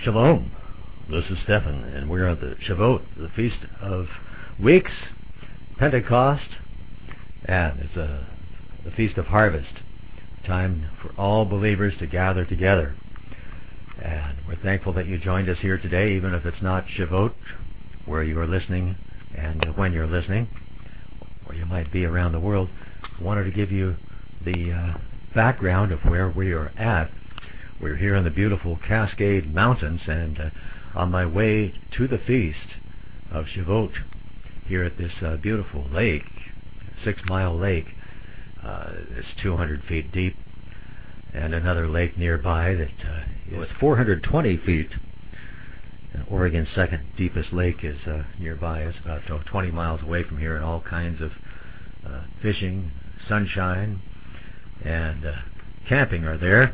Shalom, this is Stephen, and we're at the Shavuot, the Feast of Weeks, Pentecost, and it's the Feast of Harvest, time for all believers to gather together. And we're thankful that you joined us here today, even if it's not Shavuot, where you are listening and when you're listening, or you might be around the world. I wanted to give you the background of where we are at. We're here in the beautiful Cascade Mountains, and on my way to the Feast of Shavuot, here at this beautiful lake, 6 Mile Lake. It's 200 feet deep, and another lake nearby that is 420 feet. And Oregon's second deepest lake is nearby. It's about 20 miles away from here, and all kinds of fishing, sunshine, and camping are there.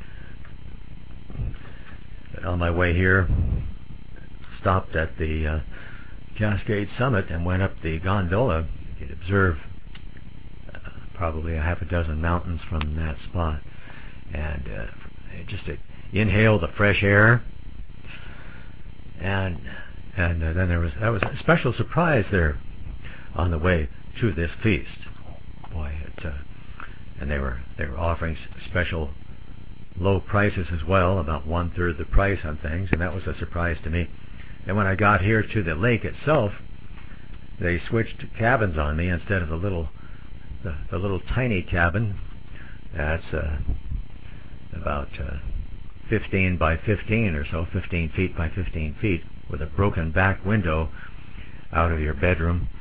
But on my way here, stopped at the Cascade Summit and went up the gondola. You could observe probably a half a dozen mountains from that spot, and just to inhale the fresh air. And then that was a special surprise there on the way to this feast. Boy, and they were offering special low prices as well, about 1/3 the price on things, and that was a surprise to me. And when I got here to the lake itself, they switched cabins on me. Instead of the little tiny cabin that's about 15 by 15 or so, 15 feet by 15 feet, with a broken back window out of your bedroom.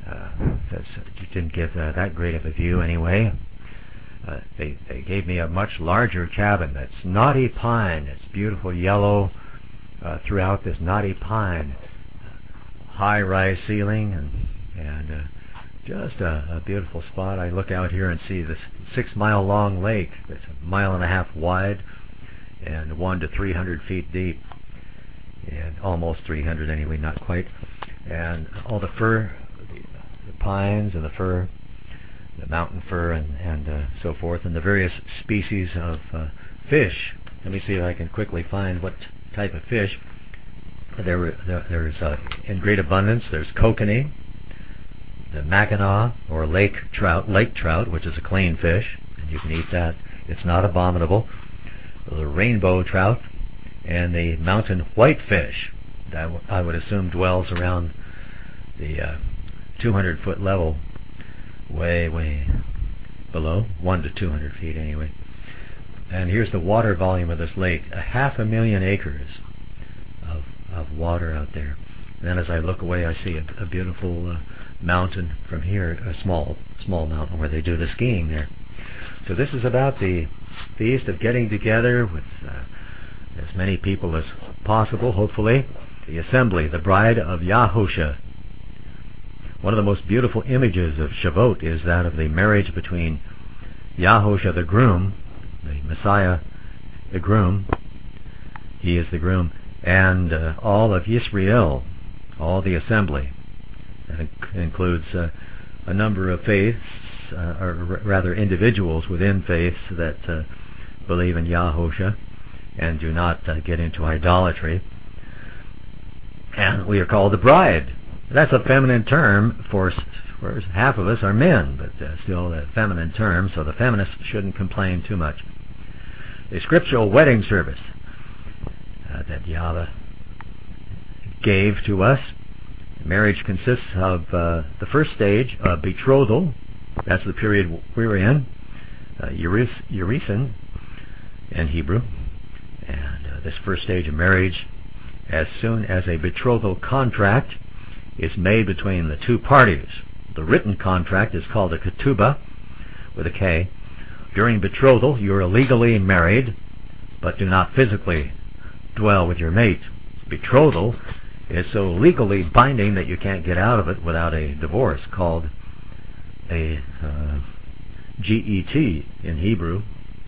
It didn't give that great of a view anyway. They gave me a much larger cabin that's knotty pine. It's beautiful yellow throughout this knotty pine, high-rise ceiling, and just a beautiful spot. I look out here and see this 6 mile long lake that's 1.5 miles wide and 100 to 300 feet deep, and almost 300 anyway, not quite. And all the fir, the pines and the fir, the mountain fir, and so forth, and the various species of fish. Let me see if I can quickly find what type of fish. There's in great abundance. There's kokanee, the Mackinaw or lake trout, which is a clean fish, and you can eat that. It's not abominable. The rainbow trout and the mountain whitefish that I would assume dwells around the 200-foot level, way below, 1 to 200 feet anyway. And here's the water volume of this lake: 500,000 acres of water out there. And then as I look away, I see a beautiful mountain from here, a small mountain where they do the skiing there. So this is about the feast of getting together with as many people as possible, hopefully. The assembly, the bride of Yahusha. One of the most beautiful images of Shavuot is that of the marriage between Yahusha, the groom, the Messiah, the groom. He is the groom, and all of Yisrael, all the assembly. That includes a number of faiths, or rather individuals within faiths that believe in Yahusha and do not get into idolatry. And we are called the bride. That's a feminine term, for half of us are men, but still a feminine term, so the feminists shouldn't complain too much. The scriptural wedding service that Yahweh gave to us. Marriage consists of the first stage of betrothal. That's the period we're in, Yerison in Hebrew. And this first stage of marriage, as soon as a betrothal contract is made between the two parties. The written contract is called a ketubah, with a K. During betrothal, you are legally married, but do not physically dwell with your mate. Betrothal is so legally binding that you can't get out of it without a divorce, called a get in Hebrew.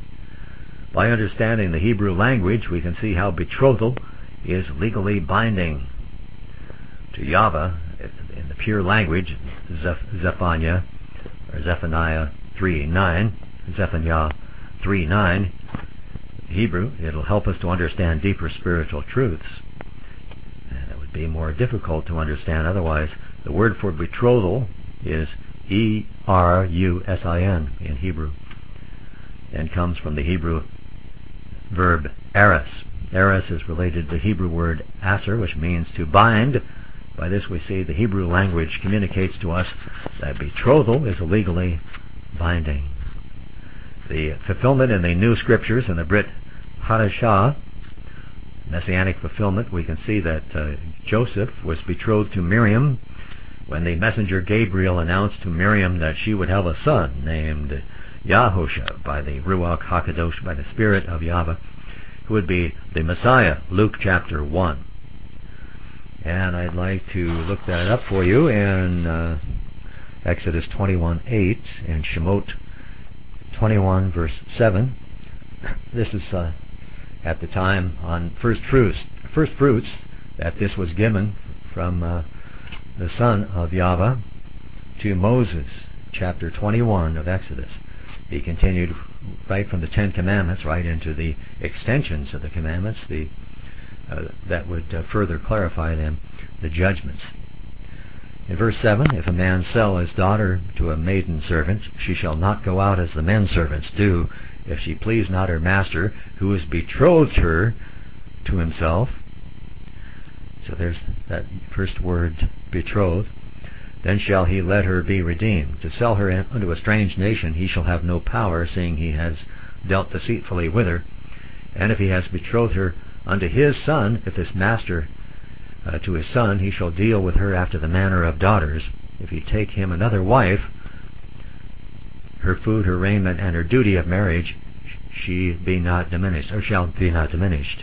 By understanding the Hebrew language, we can see how betrothal is legally binding to Yahweh in the pure language. Zephaniah 3:9, Hebrew. It'll help us to understand deeper spiritual truths. And it would be more difficult to understand otherwise. The word for betrothal is E-R-U-S-I-N in Hebrew, and comes from the Hebrew verb eros. Eros is related to the Hebrew word aser, which means to bind. By this we see the Hebrew language communicates to us that betrothal is legally binding. The fulfillment in the New Scriptures in the Brit Hadashah, Messianic fulfillment, we can see that Joseph was betrothed to Miriam when the messenger Gabriel announced to Miriam that she would have a son named Yahusha by the Ruach HaKadosh, by the Spirit of Yahweh, who would be the Messiah, Luke chapter 1. And I'd like to look that up for you in Exodus 21:8 and Shemot 21 verse 7. This is at the time on first fruits that this was given from the son of Yahweh to Moses, chapter 21 of Exodus. He continued right from the Ten Commandments right into the extensions of the commandments, that would further clarify them, the judgments. In verse 7, if a man sell his daughter to a maiden servant, she shall not go out as the men servants do, if she please not her master, who has betrothed her to himself. So there's that first word, betrothed. Then shall he let her be redeemed. To sell her unto a strange nation he shall have no power, seeing he has dealt deceitfully with her. And if he has betrothed her unto his son, if his master to his son, he shall deal with her after the manner of daughters. If he take him another wife, her food, her raiment, and her duty of marriage she be not diminished, or shall be not diminished.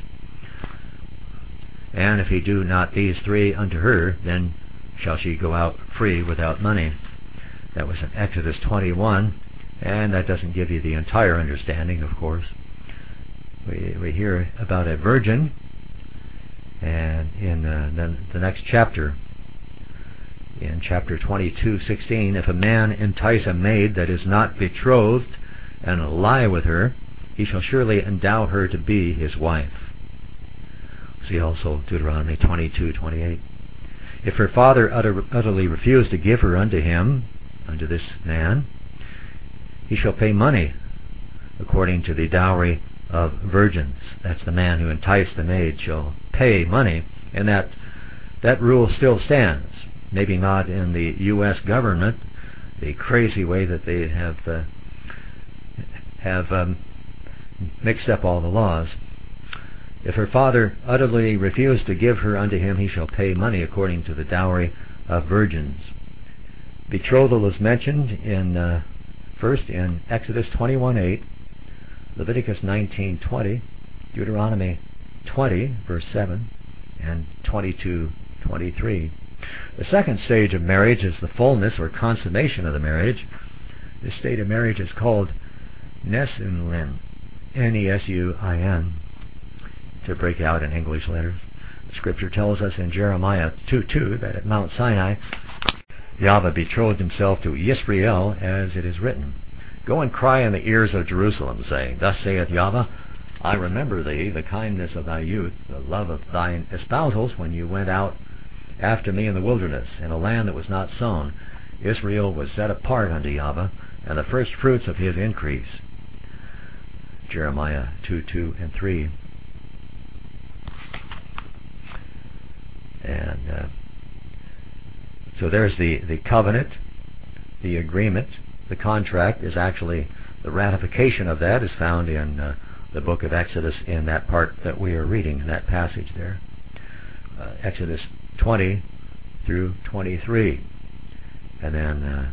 And if he do not these three unto her, then shall she go out free without money. That was in Exodus 21, and that doesn't give you the entire understanding, of course. We hear about a virgin, and in the next chapter, in chapter 22:16, if a man entice a maid that is not betrothed and lie with her, he shall surely endow her to be his wife. See also Deuteronomy 22:28. If her father utterly refuse to give her unto him, unto this man, he shall pay money according to the dowry of virgins. That's the man who enticed the maid shall pay money, and that rule still stands. Maybe not in the U.S. government, the crazy way that they have mixed up all the laws. If her father utterly refuse to give her unto him, he shall pay money according to the dowry of virgins. Betrothal is mentioned in first in Exodus 21:8, Leviticus 19:20, Deuteronomy 20 verse 7, and 22:23. The second stage of marriage is the fullness or consummation of the marriage. This state of marriage is called Nesuin, Nesuin, to break out in English letters. Scripture tells us in Jeremiah 2:2 that at Mount Sinai Yahweh betrothed himself to Yisrael, as it is written, Go and cry in the ears of Jerusalem, saying, Thus saith Yahweh, I remember thee, the kindness of thy youth, the love of thine espousals, when you went out after me in the wilderness, in a land that was not sown. Israel was set apart unto Yahweh, and the first fruits of his increase. Jeremiah 2:2 and 3. And so there's the covenant, the agreement. The contract is actually, the ratification of that is found in the book of Exodus, in that part that we are reading, in that passage there. Exodus 20 through 23. And then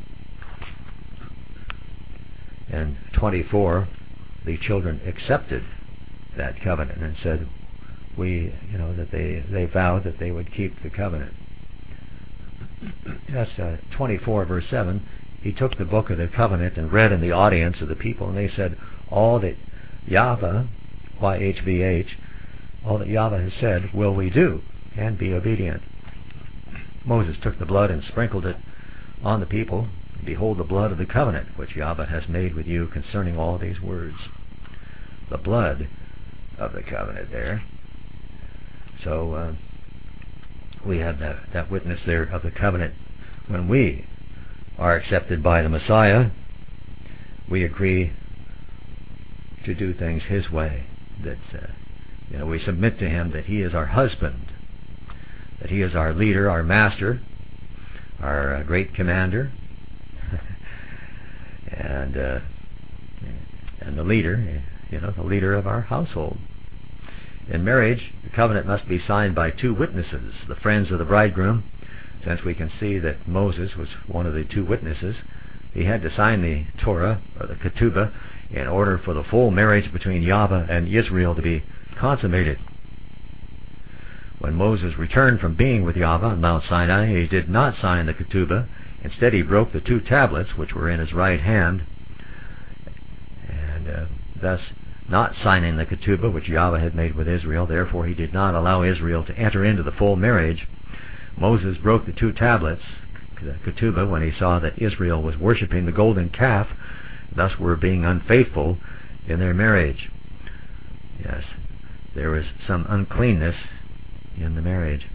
in 24, the children accepted that covenant and said, that they vowed that they would keep the covenant. That's 24 verse 7. He took the book of the covenant and read in the audience of the people, and they said, all that Yahweh, YHVH, all that Yahweh has said will we do, and be obedient. Moses took the blood and sprinkled it on the people. Behold the blood of the covenant which Yahweh has made with you concerning all these words. the blood of the covenant there. So we have that witness there of the covenant. When we are accepted by the Messiah, we agree to do things His way. That we submit to Him, that He is our husband, that He is our leader, our master, our great commander, and the leader, the leader of our household. In marriage, the covenant must be signed by two witnesses, the friends of the bridegroom. Since we can see that Moses was one of the two witnesses, he had to sign the Torah, or the Ketubah, in order for the full marriage between Yahweh and Israel to be consummated. When Moses returned from being with Yahweh on Mount Sinai, he did not sign the Ketubah. Instead, he broke the two tablets which were in his right hand, and thus not signing the Ketubah which Yahweh had made with Israel. Therefore, he did not allow Israel to enter into the full marriage. Moses broke the two tablets, the Ketubah, when he saw that Israel was worshiping the golden calf, thus were being unfaithful in their marriage. Yes, there was some uncleanness in the marriage.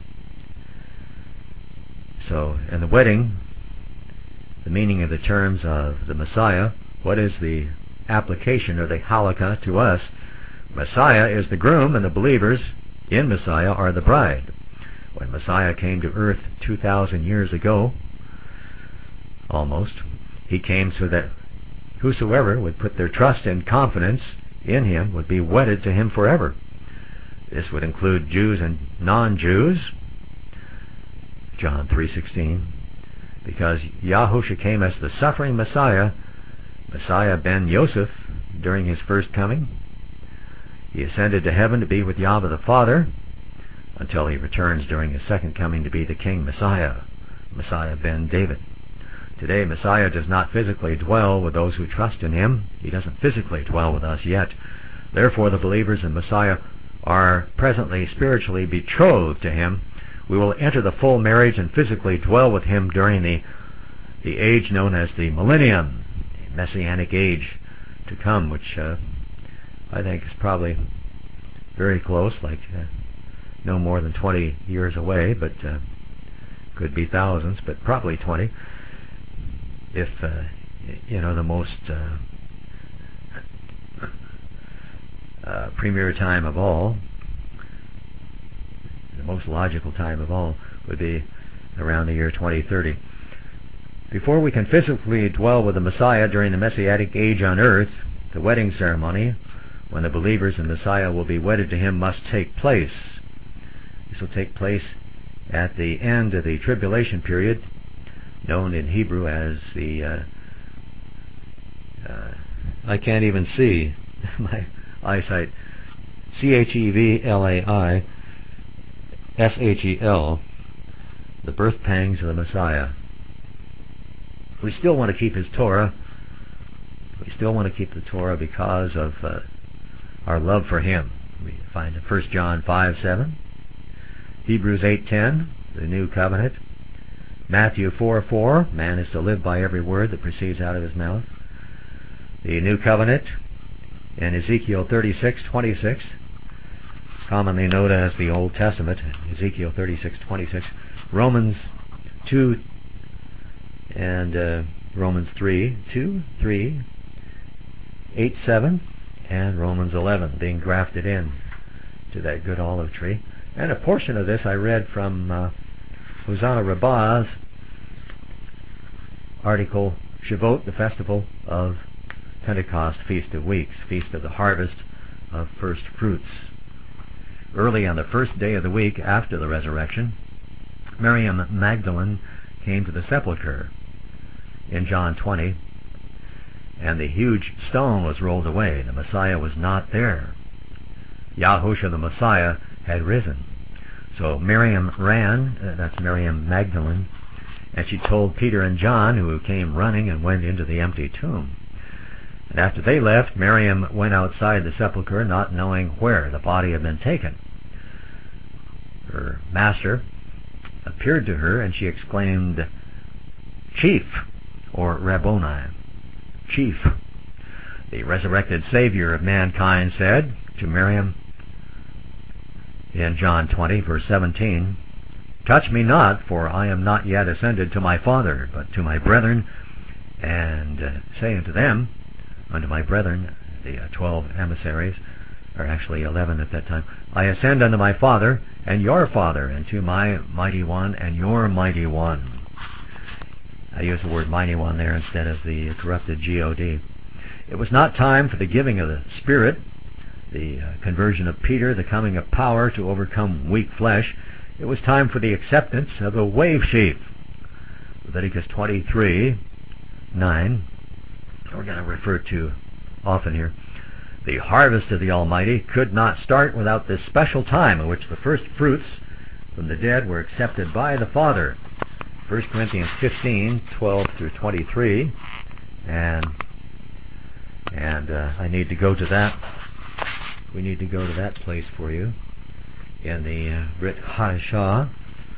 So, in the wedding, the meaning of the terms of the Messiah, what is the application of the halakha to us? Messiah is the groom, and the believers in Messiah are the bride. When Messiah came to earth 2,000 years ago, almost, he came so that whosoever would put their trust and confidence in him would be wedded to him forever. This would include Jews and non-Jews, John 3:16, because Yahusha came as the suffering Messiah, Messiah ben Yosef, during his first coming. He ascended to heaven to be with Yahweh the Father until he returns during his second coming to be the King Messiah, Messiah ben David. Today, Messiah does not physically dwell with those who trust in him. He doesn't physically dwell with us yet. Therefore, the believers in Messiah are presently spiritually betrothed to him. We will enter the full marriage and physically dwell with him during the age known as the millennium, the messianic age to come, which I think is probably very close, like no more than 20 years away, but could be thousands, but probably 20. If the most premier time of all, the most logical time of all, would be around the year 2030. Before we can physically dwell with the Messiah during the Messianic age on earth, the wedding ceremony, when the believers in Messiah will be wedded to him, must take place. This will take place at the end of the tribulation period, known in Hebrew as the I can't even see my eyesight, Chevlai Shel, the birth pangs of the Messiah. We still want to keep his Torah. We still want to keep the Torah because of our love for him. We find in 1 John 5:7, Hebrews 8:10, the new covenant, Matthew 4:4, man is to live by every word that proceeds out of his mouth, the new covenant, and Ezekiel 36:26, commonly known as the Old Testament, Ezekiel 36:26, Romans 2 and Romans 3:2, 3, 8:7, and Romans 11, being grafted in to that good olive tree. And a portion of this I read from Hosanna Rabbah's article, Shavuot, the festival of Pentecost, Feast of Weeks, Feast of the Harvest of First Fruits. Early on the first day of the week after the resurrection, Miriam Magdalene came to the sepulchre in John 20, and the huge stone was rolled away. The Messiah was not there. Yahusha the Messiah had risen. So Miriam ran, that's Miriam Magdalene, and she told Peter and John, who came running and went into the empty tomb. And after they left, Miriam went outside the sepulchre, not knowing where the body had been taken. Her master appeared to her, and she exclaimed, "Chief," or Rabboni, "Chief." The resurrected Savior of mankind said to Miriam in John 20, verse 17, "Touch me not, for I am not yet ascended to my Father, but to my brethren, and say unto them," unto my brethren, the 12 emissaries, or actually 11 at that time, "I ascend unto my Father and your Father, and to my mighty one and your mighty one." I use the word mighty one there instead of the corrupted God. It was not time for the giving of the Spirit, the conversion of Peter, the coming of power to overcome weak flesh. It was time for the acceptance of a wave sheaf. Leviticus 23:9, we're going to refer to often here. The harvest of the Almighty could not start without this special time in which the first fruits from the dead were accepted by the Father. 1 Corinthians 15:12 through 23, and I need to go to that. We need to go to that place for you in the Brit Hadashah.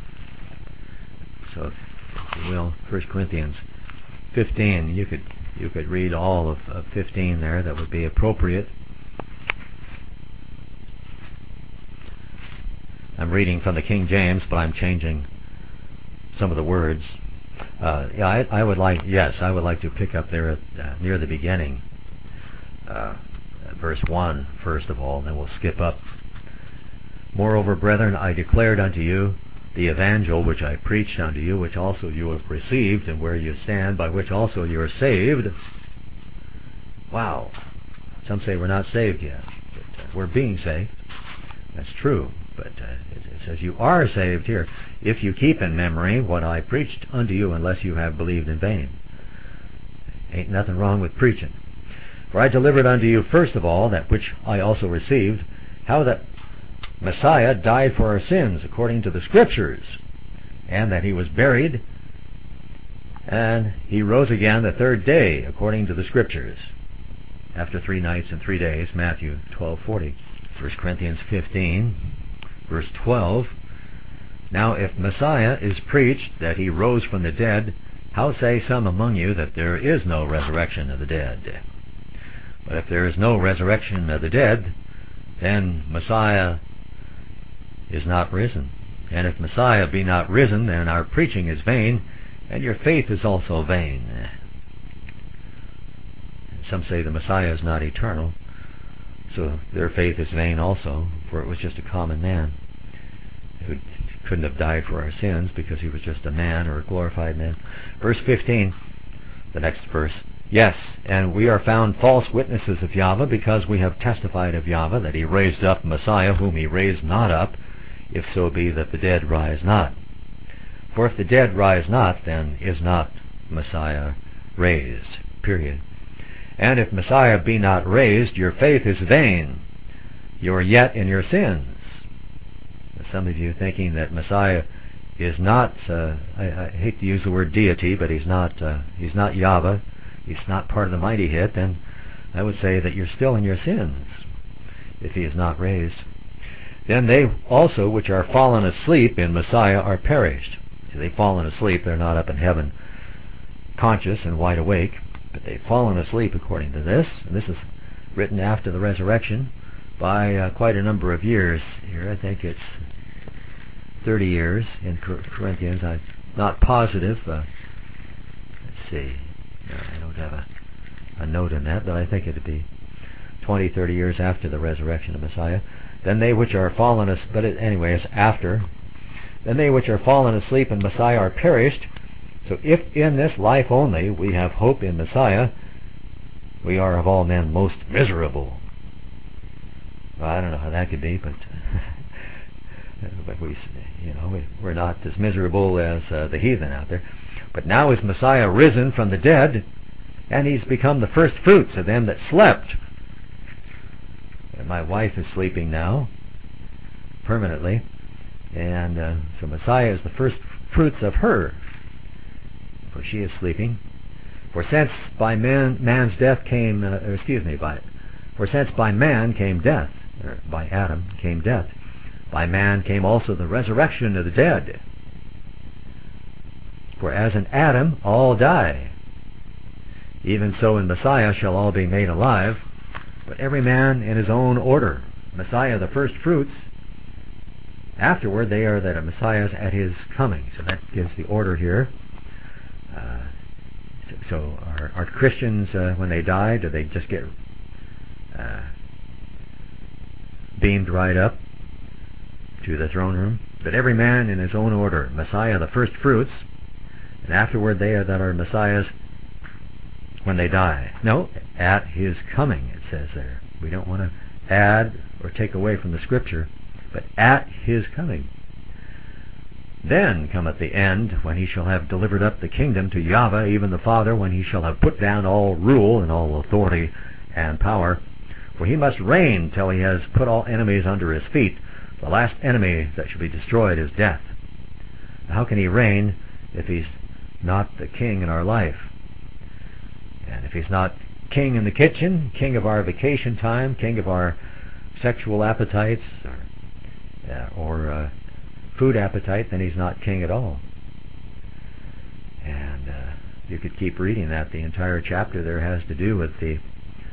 So, if you will, 1 Corinthians 15. You could read all of 15 there. That would be appropriate. I'm reading from the King James, but I'm changing some of the words. I would like to pick up there near the beginning, verse 1 first of all, then we'll skip up. "Moreover, brethren, I declared unto you the evangel which I preached unto you, which also you have received, and where you stand, by which also you are saved." Wow. Some say we're not saved yet, but we're being saved. That's true, but it says you are saved here, if you keep in memory what I preached unto you, unless you have believed in vain. Ain't nothing wrong with preaching. "For I delivered unto you first of all that which I also received, how that Messiah died for our sins according to the Scriptures, and that he was buried, and he rose again the third day according to the Scriptures, after 3 nights and 3 days." Matthew 12:40. 1 Corinthians 15, verse 12. "Now if Messiah is preached that he rose from the dead, how say some among you that there is no resurrection of the dead? But if there is no resurrection of the dead, then Messiah is not risen. And if Messiah be not risen, then our preaching is vain, and your faith is also vain." And some say the Messiah is not eternal, so their faith is vain also, for it was just a common man who couldn't have died for our sins because he was just a man, or a glorified man. Verse 15, the next verse. "Yes, and we are found false witnesses of Yahweh, because we have testified of Yahweh that he raised up Messiah, whom he raised not up, if so be that the dead rise not. For if the dead rise not, then is not Messiah raised." Period. "And if Messiah be not raised, your faith is vain. You are yet in your sins." Some of you thinking that Messiah is not, I hate to use the word deity, but he's not Yahweh, he's not part of the mighty hit, then I would say that you're still in your sins if he is not raised. "Then they also which are fallen asleep in Messiah are perished." See, they've fallen asleep, they're not up in heaven conscious and wide awake, but they've fallen asleep according to this, and this is written after the resurrection by quite a number of years here. I think it's 30 years in Corinthians. I'm not positive. Let's see. No, I don't have a note in that, but I think it'd be 20, 30 years after the resurrection of Messiah. "Then they which are fallen asleep," but anyway, it's after. "Then they which are fallen asleep in Messiah are perished. So if in this life only we have hope in Messiah, we are of all men most miserable." Well, I don't know how that could be, but we're not as miserable as the heathen out there. "But now is Messiah risen from the dead, and he's become the first fruits of them that slept." And my wife is sleeping now, permanently, and so Messiah is the first fruits of her, for she is sleeping. "For since by man's death came, for since by man came death, or by Adam came death, by man came also the resurrection of the dead. For as in Adam all die, Even so in Messiah shall all be made alive, but every man in his own order. Messiah the first fruits, afterward they are that are Messiahs at his coming. So that gives the order here. So are Christians, when they die, do they just get beamed right up to the throne room? But every man in his own order. Messiah the first fruits, and afterward they are that are Messiahs when they die. No, at his coming, it says there. We don't want to add or take away from the Scripture, but at his coming. Then cometh the end, when he shall have delivered up the kingdom to Yahweh, even the Father, when he shall have put down all rule and all authority and power. For he must reign till he has put all enemies under his feet. The last enemy that shall be destroyed is death. How can he reign if he's not the king in our life? And if he's not king in the kitchen, king of our vacation time, king of our sexual appetites, or food appetite, then he's not king at all. And you could keep reading that. The entire chapter there has to do with the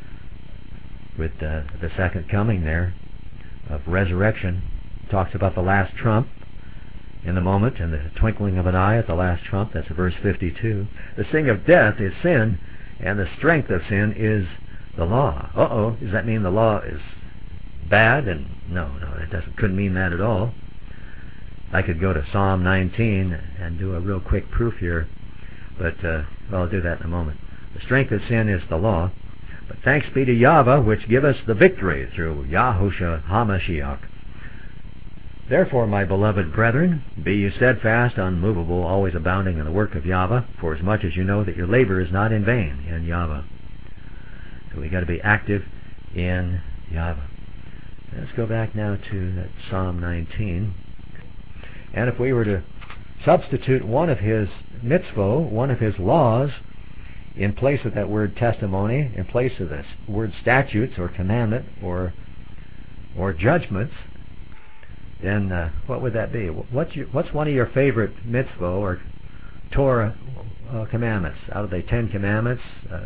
second coming there of resurrection. It talks about the last trump in the moment, and the twinkling of an eye at the last trump. That's verse 52. The sting of death is sin, and the strength of sin is the law. Does that mean the law is bad? And no, it couldn't mean that at all. I could go to Psalm 19 and do a real quick proof here, but I'll do that in a moment. The strength of sin is the law, but thanks be to Yahweh, which give us the victory through Yahushua HaMashiach. Therefore, my beloved brethren, be ye steadfast, unmovable, always abounding in the work of Yahweh, for as much as you know that your labor is not in vain in Yahweh. So we got to be active in Yahweh. Let's go back now to that Psalm 19. And if we were to substitute one of his mitzvot, one of his laws, in place of that word testimony, in place of this word statutes or commandment or judgments, then what would that be? What's one of your favorite mitzvot or Torah commandments? Out of the 10 commandments,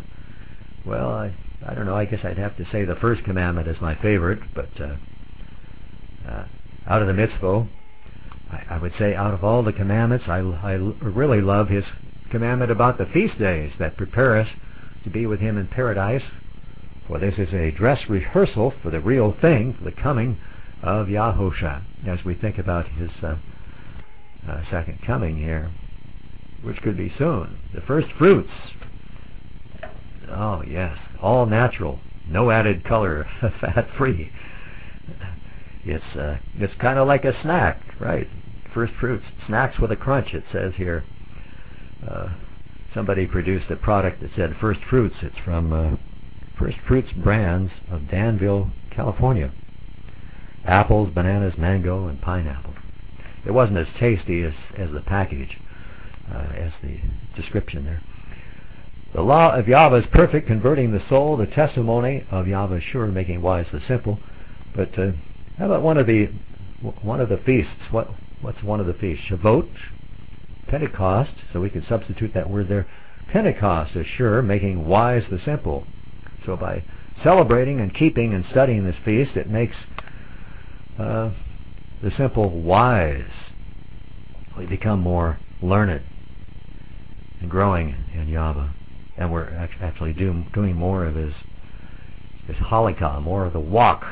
I don't know. I guess I'd have to say the first commandment is my favorite, but out of the mitzvot, I would say out of all the commandments, I really love his commandment about the feast days that prepare us to be with him in paradise. For this is a dress rehearsal for the real thing, for the coming of Yahushua, as we think about his second coming here, which could be soon. The first fruits. Oh yes, all natural, no added color, fat-free. It's kind of like a snack, right? First fruits, snacks with a crunch, it says here. Somebody produced a product that said First Fruits. It's from First Fruits Brands of Danville, California. Apples, bananas, mango, and pineapple. It wasn't as tasty as the package, as the description there. The law of Yahweh is perfect, converting the soul. The testimony of Yahweh is sure, making wise the simple. But how about one of the feasts? What's one of the feasts? Shavuot, Pentecost. So we could substitute that word there. Pentecost is sure, making wise the simple. So by celebrating and keeping and studying this feast, it makes the simple wise. We become more learned and growing in Yahweh. And we're actually doing more of his halakha, more of the walk.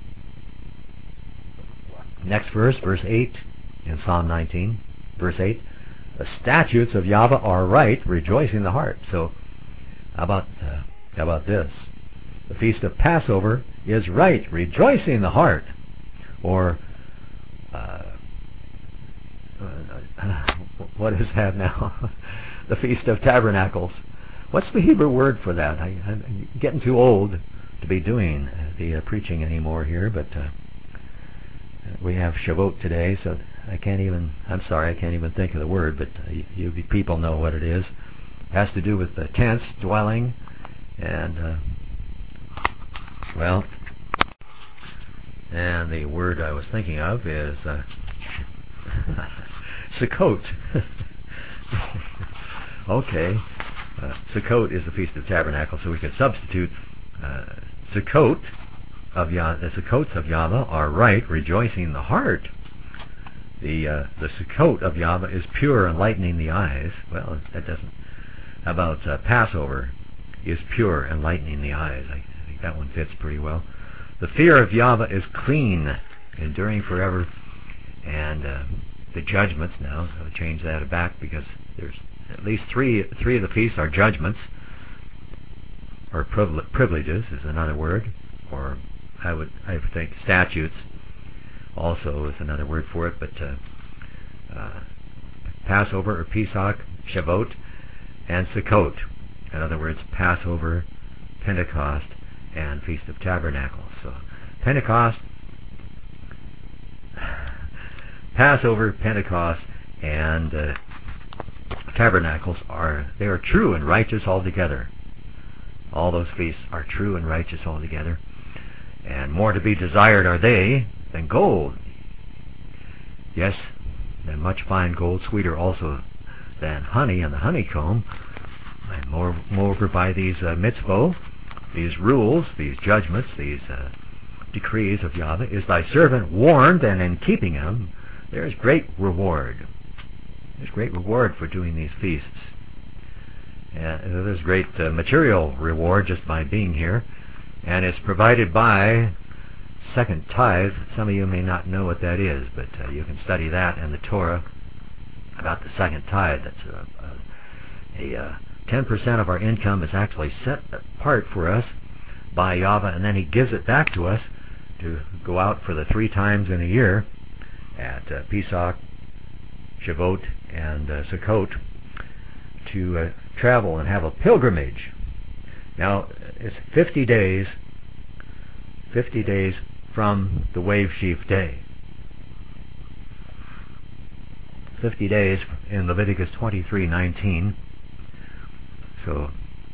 Next verse 8 in Psalm 19, verse 8. The statutes of Yahweh are right, rejoicing the heart. So how about this? The feast of Passover is right, rejoicing the heart. Or what is that now? The Feast of Tabernacles. What's the Hebrew word for that? I'm getting too old to be doing the preaching anymore here, but we have Shavuot today, so I can't even think of the word, but you people know what it is. It has to do with the tents, dwelling, and and the word I was thinking of is Sukkot. Okay. Sukkot is the Feast of Tabernacles, so we could substitute Sukkot the Sukkots of Yahweh are right, rejoicing in the heart. The Sukkot of Yahweh is pure, enlightening the eyes. Well, that doesn't. How about Passover is pure, enlightening the eyes? I think that one fits pretty well. The fear of Yahweh is clean, enduring forever. And the judgments now, so I'll change that back because there's at least three of the feasts are judgments, or privileges is another word, or I would think statutes also is another word for it, but Passover or Pesach, Shavuot, and Sukkot. In other words, Passover, Pentecost, and Feast of Tabernacles. So Pentecost, Passover, Pentecost, and Tabernacles are true and righteous altogether. All those feasts are true and righteous altogether, and more to be desired are they than gold. Yes, than much fine gold, sweeter also than honey and the honeycomb. And moreover, by these mitzvot, these rules, these judgments, these decrees of Yahweh, is thy servant warned, and in keeping them, there's great reward. There's great reward for doing these feasts. There's great material reward just by being here, and it's provided by second tithe. Some of you may not know what that is, but you can study that in the Torah about the second tithe. That's 10% of our income is actually set apart for us by Yahweh, and then He gives it back to us to go out for the 3 times in a year at Pesach, Shavuot, and Sukkot to travel and have a pilgrimage. Now, it's 50 days from the wave sheaf day. 50 days in Leviticus 23:19. So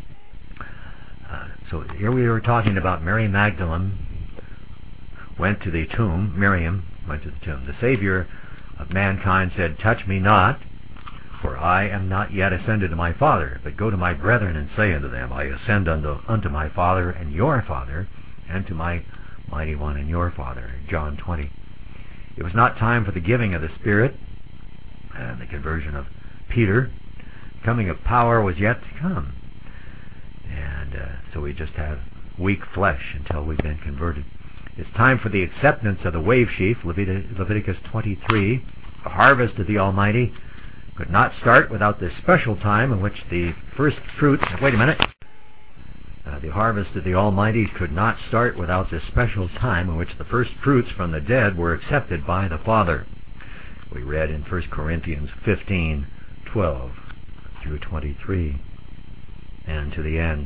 here we were talking about Mary Magdalene went to the tomb. Miriam went to the tomb. The Savior of mankind said, "Touch me not, for I am not yet ascended to my Father, but go to my brethren and say unto them, I ascend unto my Father and your Father, and to my mighty one and your Father." John 20. It was not time for the giving of the Spirit and the conversion of Peter. Coming of power was yet to come. And so we just have weak flesh until we've been converted. It's time for the acceptance of the wave sheaf, Leviticus 23. The harvest of the Almighty could not start without this special time in which the first fruits... Wait a minute. The harvest of the Almighty could not start without this special time in which the first fruits from the dead were accepted by the Father. We read in 1 Corinthians 15:12 through 23, and to the end.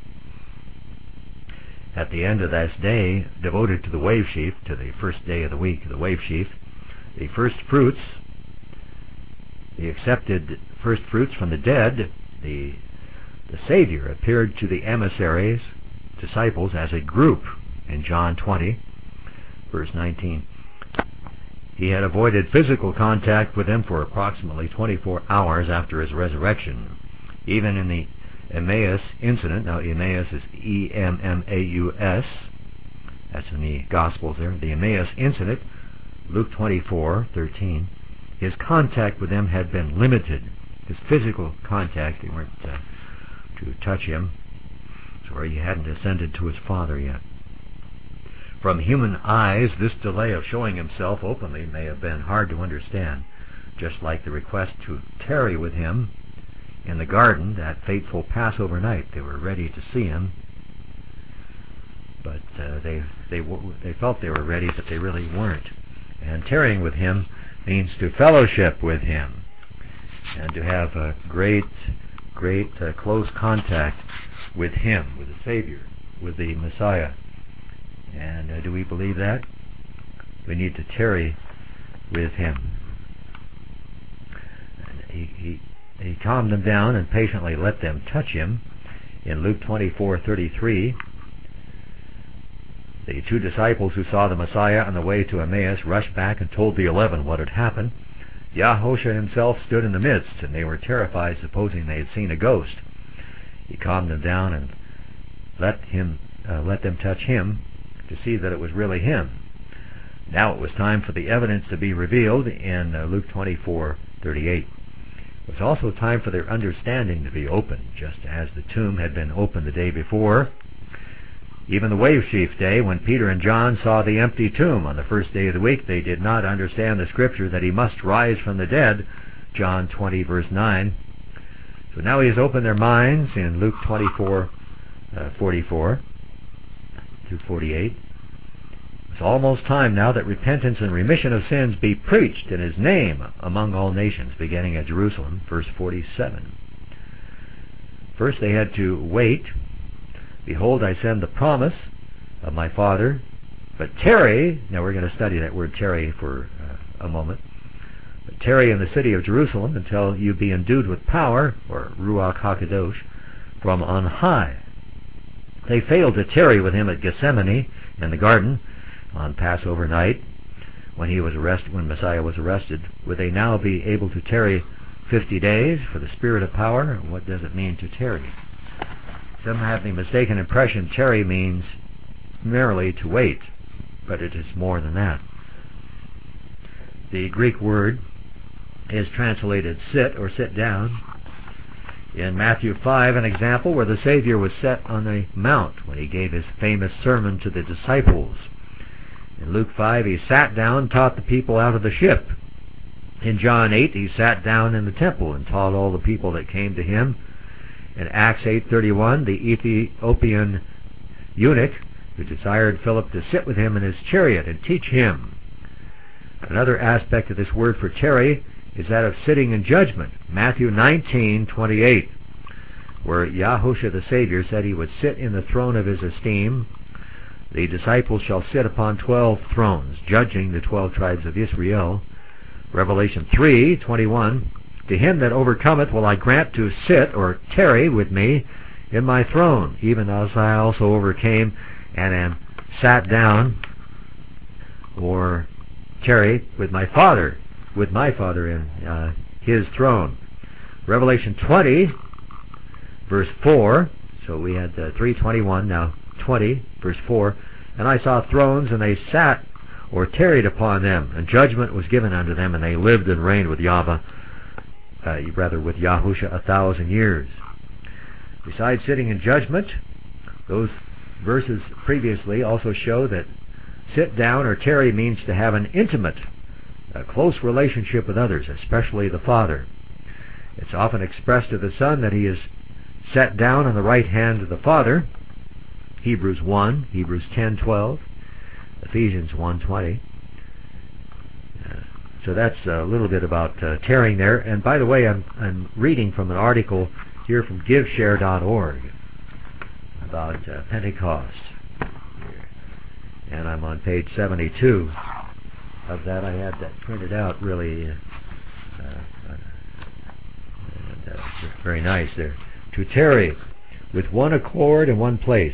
At the end of that day, devoted to the wave sheaf, to the first day of the week, the wave sheaf, the first fruits, the accepted first fruits from the dead, the Savior appeared to the emissaries, disciples, as a group in John 20, verse 19. He had avoided physical contact with them for approximately 24 hours after his resurrection. Even in the Emmaus incident, now Emmaus is E-M-M-A-U-S, that's in the Gospels there, the Emmaus incident, Luke 24:13, his contact with them had been limited. His physical contact, they weren't to touch him, so he hadn't ascended to his Father yet. From human eyes, this delay of showing himself openly may have been hard to understand, just like the request to tarry with him in the garden that fateful Passover night. They were ready to see him, but they felt they were ready, but they really weren't. And tarrying with him means to fellowship with him and to have a great close contact with him, with the Savior, with the Messiah. And do we believe that? We need to tarry with him. And he calmed them down and patiently let them touch him. In Luke 24:33, the 2 disciples who saw the Messiah on the way to Emmaus rushed back and told the 11 what had happened. Yahushua himself stood in the midst, and they were terrified, supposing they had seen a ghost. He calmed them down and let them touch him to see that it was really him. Now it was time for the evidence to be revealed in Luke 24:38. It was also time for their understanding to be opened, just as the tomb had been opened the day before. Even the wave sheaf day, when Peter and John saw the empty tomb on the first day of the week, they did not understand the scripture that he must rise from the dead, John 20 verse 9. So now he has opened their minds in Luke 24:44 through 48. It's almost time now that repentance and remission of sins be preached in his name among all nations, beginning at Jerusalem, verse 47. First they had to wait. Behold, I send the promise of my Father, but tarry. Now we're going to study that word tarry for a moment. But tarry in the city of Jerusalem until you be endued with power, or Ruach HaKadosh, from on high. They failed to tarry with him at Gethsemane in the garden on Passover night when Messiah was arrested. Would they now be able to tarry 50 days for the Spirit of power? What does it mean to tarry? Some have the mistaken impression tarry means merely to wait, but it is more than that. The Greek word is translated sit or sit down. In Matthew 5, an example where the Savior was set on a mount when he gave his famous sermon to the disciples. In Luke 5, he sat down, taught the people out of the ship. In John 8, he sat down in the temple and taught all the people that came to him. In Acts 8:31, the Ethiopian eunuch who desired Philip to sit with him in his chariot and teach him. Another aspect of this word for tarry is that of sitting in judgment. Matthew 19:28, where Yahushua the Savior said he would sit in the throne of his esteem. The disciples shall sit upon 12 thrones, judging the 12 tribes of Israel. Revelation 3:21, to him that overcometh will I grant to sit or tarry with me in my throne, even as I also overcame and am sat down or tarry with my Father in his throne. Revelation 20 verse 4, so we had 3:21, now 20 verse 4, and I saw thrones, and they sat or tarried upon them, and judgment was given unto them, and they lived and reigned with with Yahushua 1,000 years. Besides sitting in judgment, those verses previously also show that sit down or tarry means to have an intimate, close relationship with others, especially the Father. It's often expressed of the Son that he is set down on the right hand of the Father. Hebrews 1, Hebrews 10:12, Ephesians 1:20. So that's a little bit about tarrying there. And by the way, I'm reading from an article here from GiveShare.org about Pentecost. And I'm on page 72 of that. I had that printed out really very nice there. To tarry with one accord in one place.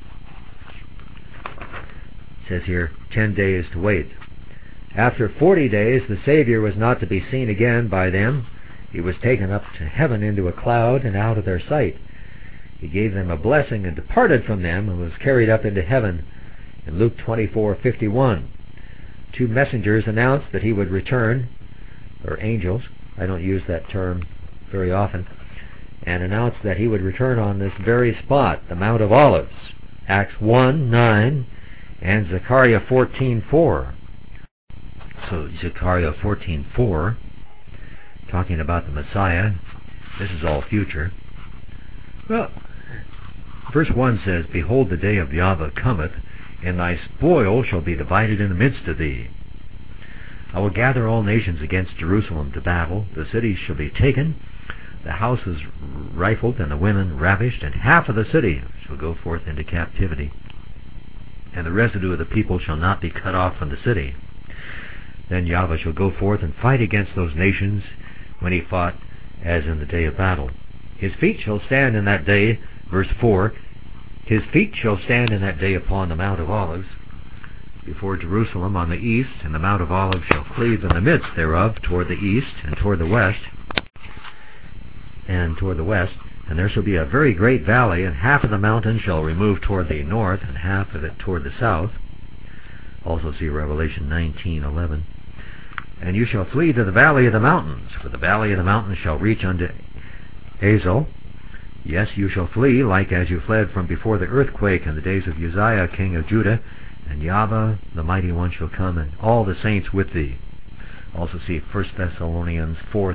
It says here 10 days to wait. After 40 days the Savior was not to be seen again by them. He was taken up to heaven into a cloud and out of their sight. He gave them a blessing and departed from them and was carried up into heaven. In Luke 24:51, 2 messengers announced that he would return, or angels, I don't use that term very often, and announced that he would return on this very spot, the Mount of Olives, Acts 1:9 and Zechariah 14:4. So Zechariah 14:4, talking about the Messiah. This is all future. Well, verse 1 says, behold, the day of Yahweh cometh, and thy spoil shall be divided in the midst of thee. I will gather all nations against Jerusalem to battle. The cities shall be taken, the houses rifled, and the women ravished, and half of the city shall go forth into captivity. And the residue of the people shall not be cut off from the city. Then Yahweh shall go forth and fight against those nations when he fought as in the day of battle. His feet shall stand in that day, verse 4, his feet shall stand in that day upon the Mount of Olives, before Jerusalem on the east, and the Mount of Olives shall cleave in the midst thereof toward the east and toward the west, and And there shall be a very great valley, and half of the mountain shall remove toward the north, and half of it toward the south. Also see Revelation 19:11. And you shall flee to the valley of the mountains, for the valley of the mountains shall reach unto Hazel. Yes, you shall flee, like as you fled from before the earthquake in the days of Uzziah king of Judah. And Yahweh, the mighty one, shall come, and all the saints with thee. Also see 1 Thessalonians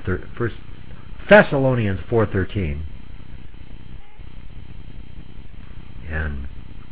4:13. And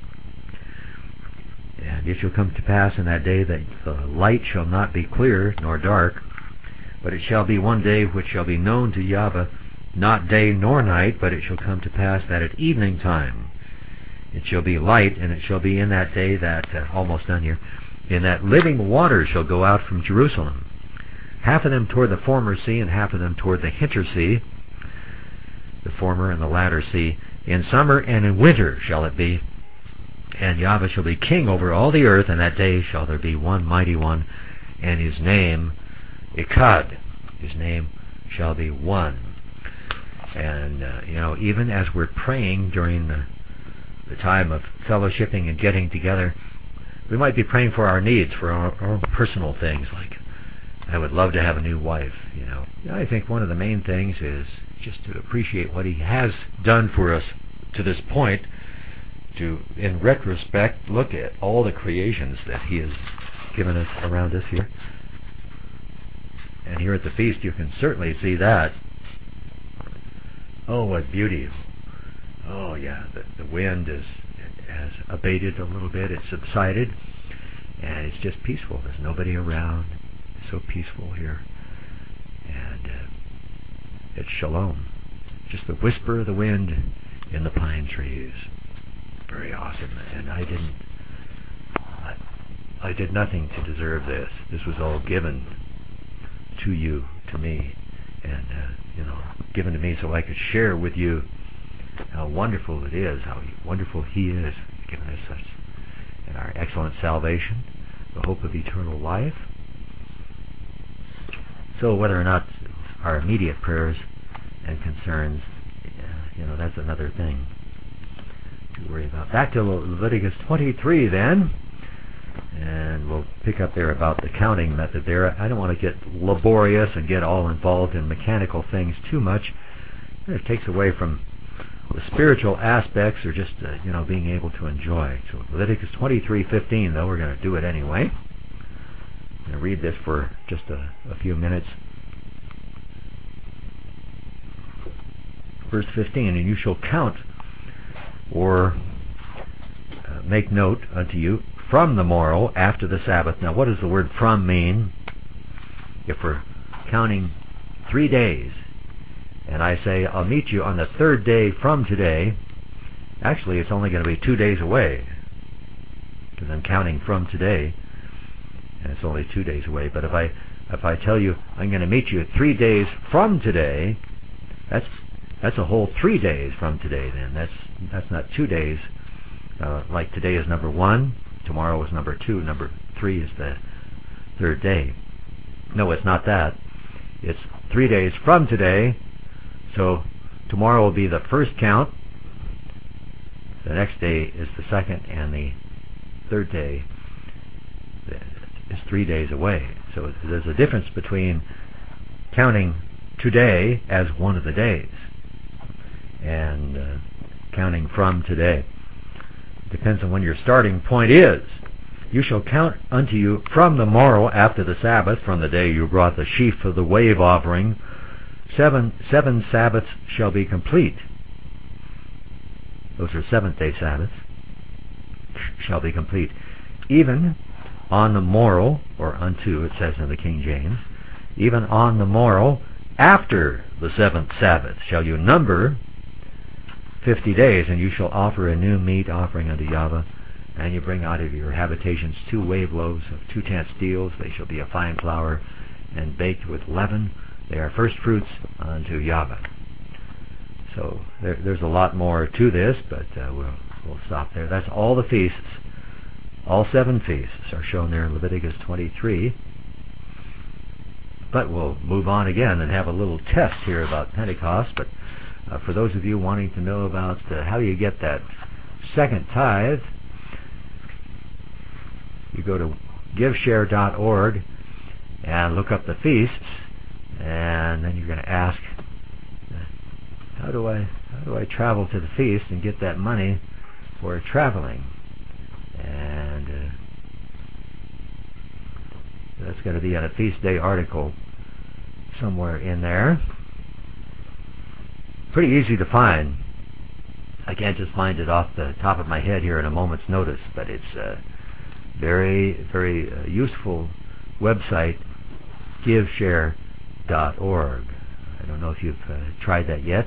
it shall come to pass in that day that the light shall not be clear nor dark, but it shall be one day which shall be known to Yahweh, not day nor night, but it shall come to pass that at evening time it shall be light, and it shall be in that day that, almost done here, in that living waters shall go out from Jerusalem, half of them toward the former sea, and half of them toward the hinter sea, the former and the latter sea. In summer and in winter shall it be. And Yahweh shall be king over all the earth, and that day shall there be one mighty one, and his name Echad. His name shall be one. And, even as we're praying during the time of fellowshipping and getting together, we might be praying for our needs, for our own personal things, like, I would love to have a new wife, I think one of the main things is just to appreciate what he has done for us to this point, to, in retrospect, look at all the creations that he has given us around us here. And here at the feast you can certainly see that. Oh, what beauty. Oh, yeah, the wind has abated a little bit. It's subsided, and it's just peaceful. There's nobody around. It's so peaceful here. And it's shalom. Just the whisper of the wind in the pine trees. Very awesome. And I did nothing to deserve this. This was all given to you, to me, and given to me so I could share with you how wonderful it is, how wonderful he is. He's given us such, and our excellent salvation, the hope of eternal life. So whether or not our immediate prayers and concerns, that's another thing to worry about. Back to Leviticus 23 then, and we'll pick up there about the counting method there. I don't want to get laborious and get all involved in mechanical things too much. It takes away from the spiritual aspects, or just being able to enjoy. So Leviticus 23:15, though, we're going to do it anyway. I'm going to read this for just a few minutes. Verse 15, and you shall count, or make note unto you, from the morrow after the Sabbath. Now, what does the word from mean? If we're counting 3 days, and I say, I'll meet you on the third day from today, actually it's only going to be 2 days away, because I'm counting from today, and it's only 2 days away. But if I tell you I'm going to meet you 3 days from today, that's a whole 3 days from today. Then that's not 2 days. Like today is number 1, tomorrow is number 2, number 3 is the third day. No, it's not that. It's 3 days from today. So tomorrow will be the first count, the next day is the second, and the third day is 3 days away. So there's a difference between counting today as one of the days and counting from today. It depends on when your starting point is. You shall count unto you from the morrow after the Sabbath, from the day you brought the sheaf of the wave offering. Seven Sabbaths shall be complete. Those are seventh-day Sabbaths. Shall be complete. Even on the morrow, or unto, it says in the King James, even on the morrow after the seventh Sabbath shall you number 50 days, and you shall offer a new meat offering unto Yahweh. And you bring out of your habitations 2 wave loaves of 2 tenths deals. They shall be of fine flour and baked with leaven. They are first fruits unto Yahweh. So there's a lot more to this, but we'll stop there. That's all the feasts. All 7 feasts are shown there in Leviticus 23. But we'll move on again and have a little test here about Pentecost. But For those of you wanting to know about how you get that second tithe, you go to giveshare.org and look up the feasts, and then you're going to ask, how do I travel to the feast and get that money for traveling? And that's going to be on a feast day article somewhere in there. Pretty easy to find. I can't just find it off the top of my head here in a moment's notice, but it's a very, very useful website, giveshare.org. I don't know if you've tried that yet.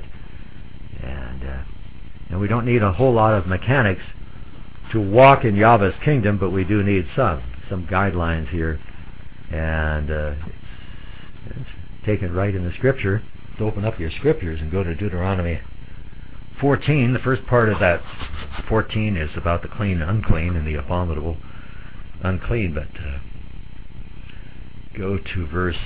And we don't need a whole lot of mechanics to walk in Yahweh's kingdom, but we do need some guidelines here. And it's taken right in the Scripture. To open up your Scriptures and go to Deuteronomy 14. The first part of that 14 is about the clean, unclean, and the abominable, unclean. But go to verse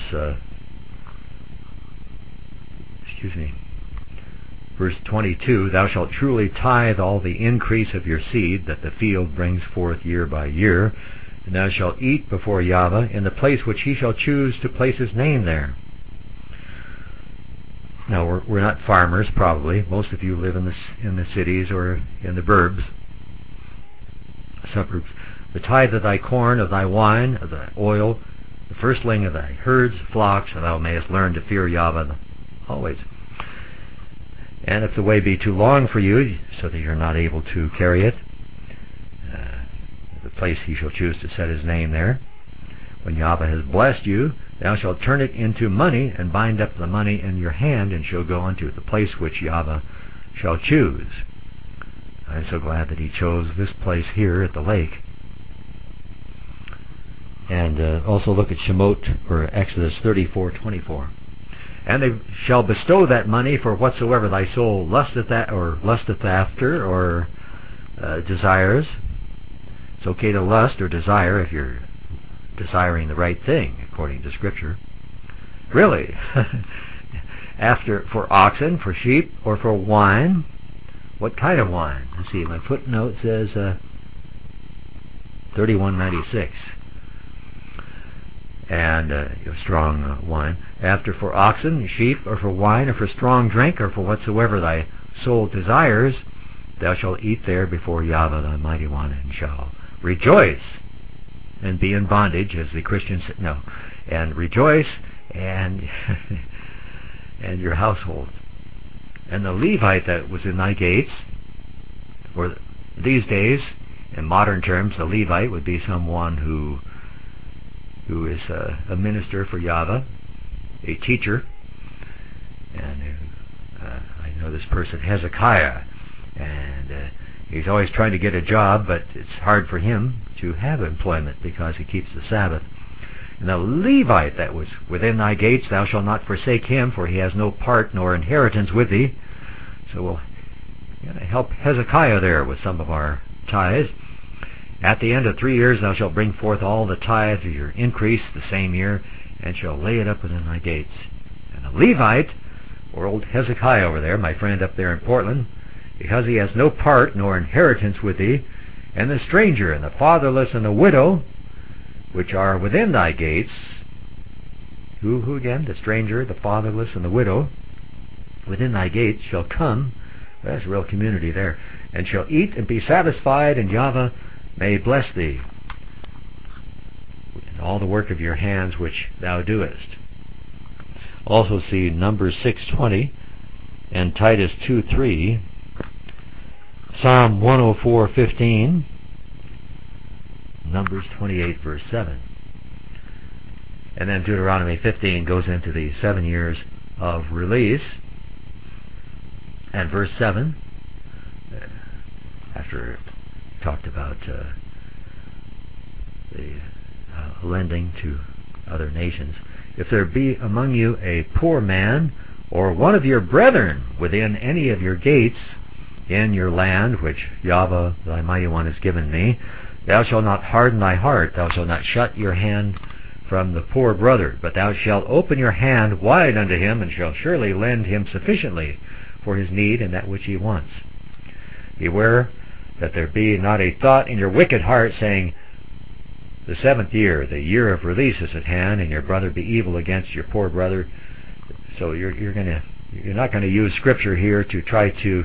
22. Thou shalt truly tithe all the increase of your seed that the field brings forth year by year, and thou shalt eat before Yahweh in the place which he shall choose to place his name there. Now, we're not farmers, probably. Most of you live in the cities or in the suburbs. The tithe of thy corn, of thy wine, of thy oil, the firstling of thy herds, flocks, and thou mayest learn to fear Yahweh always. And if the way be too long for you, so that you're not able to carry it, the place he shall choose to set his name there, when Yahweh has blessed you, thou shalt turn it into money, and bind up the money in your hand, and shall go unto the place which Yahweh shall choose. I'm so glad that he chose this place here at the lake. And also look at Shemot, or Exodus 34:24. And they shall bestow that money for whatsoever thy soul lusteth after, or desires. It's okay to lust or desire if you're desiring the right thing, according to Scripture. Really. For oxen, for sheep, or for wine. What kind of wine? Let's see, my footnote says 31.96. And strong wine. After for oxen, sheep, or for wine, or for strong drink, or for whatsoever thy soul desires, thou shalt eat there before Yahweh thy mighty one, and shall rejoice and be in bondage, as the Christians and rejoice and and your household. And the Levite that was in thy gates, or these days, in modern terms, the Levite would be someone who is a minister for Yahweh, a teacher. And I know this person, Hezekiah, and he's always trying to get a job, but it's hard for him to have employment because he keeps the Sabbath. And the Levite that was within thy gates, thou shalt not forsake him, for he has no part nor inheritance with thee. So we'll help Hezekiah there with some of our tithes. At the end of 3 years thou shalt bring forth all the tithe of your increase the same year, and shall lay it up within thy gates. And the Levite, or old Hezekiah over there, my friend up there in Portland, because he has no part nor inheritance with thee, and the stranger, and the fatherless, and the widow, which are within thy gates, who again? The stranger, the fatherless, and the widow, within thy gates shall come, there's a real community there, and shall eat and be satisfied, and Yahweh may bless thee in all the work of your hands which thou doest. Also see Numbers 6:20 and Titus 2:3, Psalm 104:15, Numbers 28 verse 7. And then Deuteronomy 15 goes into the 7 years of release. And verse 7, after talked about the lending to other nations. If there be among you a poor man, or one of your brethren within any of your gates in your land, which Yahweh thy mighty one has given me, thou shalt not harden thy heart, thou shalt not shut your hand from the poor brother, but thou shalt open your hand wide unto him, and shalt surely lend him sufficiently, for his need and that which he wants. Beware that there be not a thought in your wicked heart saying, the 7th year, the year of release is at hand, and your brother be evil against your poor brother. So you're not going to use Scripture here to try to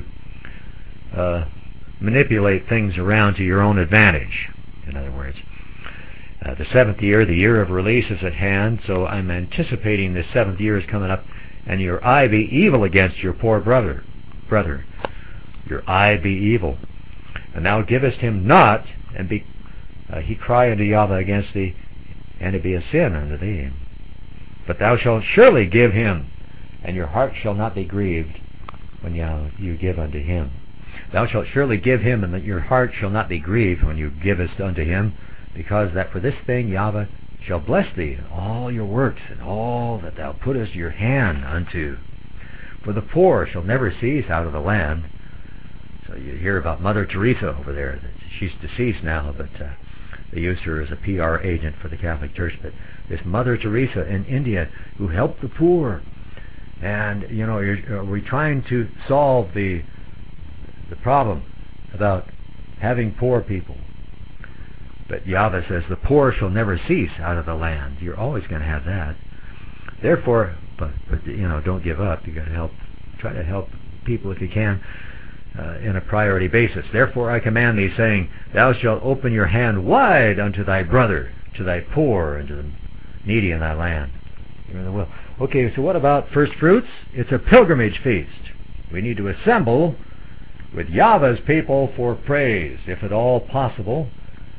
manipulate things around to your own advantage. In other words, the 7th year, the year of release is at hand, so I'm anticipating the 7th year is coming up, and your eye be evil against your poor brother. Your eye be evil. And thou givest him not, and he cry unto Yahweh against thee, and it be a sin unto thee. But thou shalt surely give him, and your heart shall not be grieved when you give unto him. Thou shalt surely give him, and that your heart shall not be grieved when you givest unto him, because that for this thing Yahweh shall bless thee in all your works, and all that thou puttest your hand unto. For the poor shall never cease out of the land. So you hear about Mother Teresa over there. She's deceased now, but they used her as a PR agent for the Catholic Church. But this Mother Teresa in India who helped the poor. And, are we trying to solve the problem about having poor people? But Yahweh says the poor shall never cease out of the land. You're always going to have that. Therefore, but don't give up. You got to try to help people if you can. In a priority basis. Therefore I command thee, saying, thou shalt open your hand wide unto thy brother, to thy poor, and to the needy in thy land. You're in the will. Okay, so what about first fruits? It's a pilgrimage feast. We need to assemble with Yahweh's people for praise, if at all possible.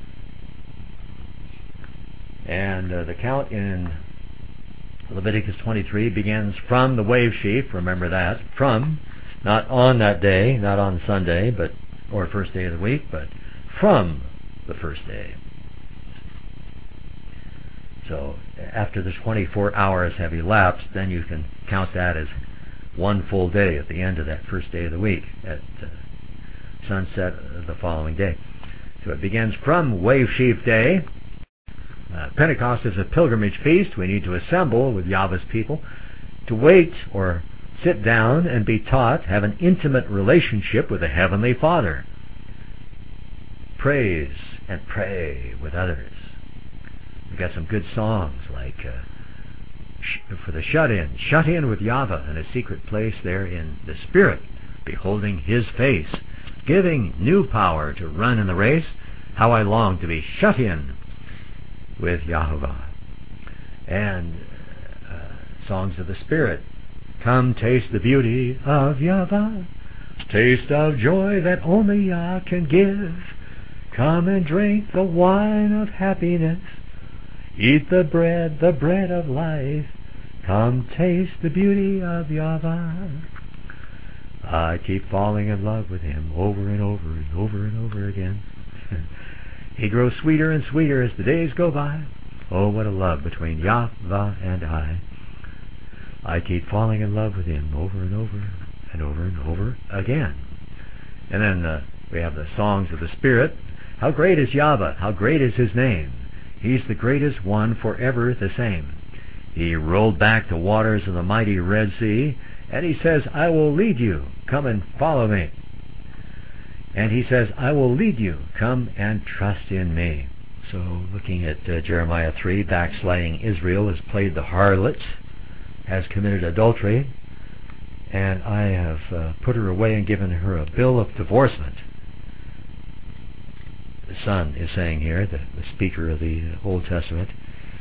And the count in Leviticus 23 begins from the wave sheaf. Remember that. From. Not on that day, not on Sunday, or first day of the week, but from the first day. So after the 24 hours have elapsed, then you can count that as one full day at the end of that first day of the week, at sunset of the following day. So it begins from Wave Sheaf Day. Pentecost is a pilgrimage feast. We need to assemble with Yahweh's people to wait or sit down and be taught, have an intimate relationship with the Heavenly Father. Praise and pray with others. We've got some good songs like for the shut in with Yahweh in a secret place there in the Spirit, beholding His face, giving new power to run in the race. How I long to be shut in with Yahweh. And songs of the Spirit. Come taste the beauty of Yahweh, taste of joy that only Yah can give. Come and drink the wine of happiness, eat the bread of life. Come taste the beauty of Yahweh. I keep falling in love with Him over and over and over and over again. He grows sweeter and sweeter as the days go by. Oh, what a love between Yahweh and I keep falling in love with Him over and over and over and over again. And then we have the songs of the Spirit. How great is Yahweh! How great is His name! He's the greatest one, forever the same. He rolled back the waters of the mighty Red Sea, and He says, I will lead you. Come and follow me. And He says, I will lead you. Come and trust in me. So looking at Jeremiah 3, backsliding Israel has played the harlot, has committed adultery, and I have put her away and given her a bill of divorcement. The Son is saying here, the speaker of the Old Testament.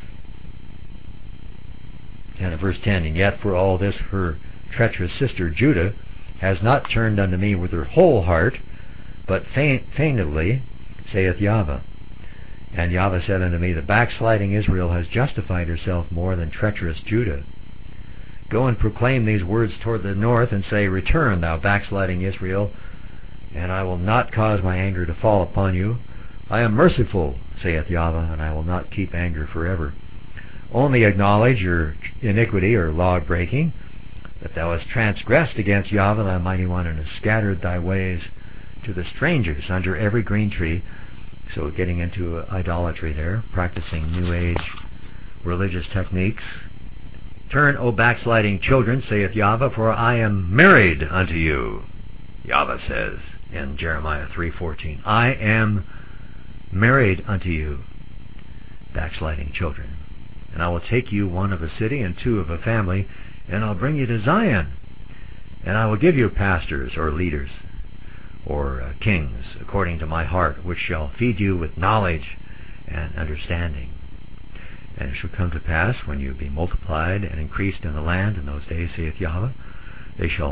And in verse 10, and yet for all this her treacherous sister Judah has not turned unto me with her whole heart, but feignedly, saith Yahweh. And Yahweh said unto me, the backsliding Israel has justified herself more than treacherous Judah. Go and proclaim these words toward the north, and say, return, thou backsliding Israel, and I will not cause my anger to fall upon you. I am merciful, saith Yahweh, and I will not keep anger forever. Only acknowledge your iniquity or law-breaking, that thou hast transgressed against Yahweh thy mighty one, and hast scattered thy ways to the strangers under every green tree. So getting into idolatry there, practicing New Age religious techniques, Turn, O backsliding children, saith Yahweh, for I am married unto you. Yahweh says in Jeremiah 3:14, I am married unto you, backsliding children. And I will take you, one of a city and two of a family, and I'll bring you to Zion. And I will give you pastors or leaders or kings according to my heart, which shall feed you with knowledge and understanding. And it shall come to pass, when you be multiplied and increased in the land in those days, saith Yahweh, they shall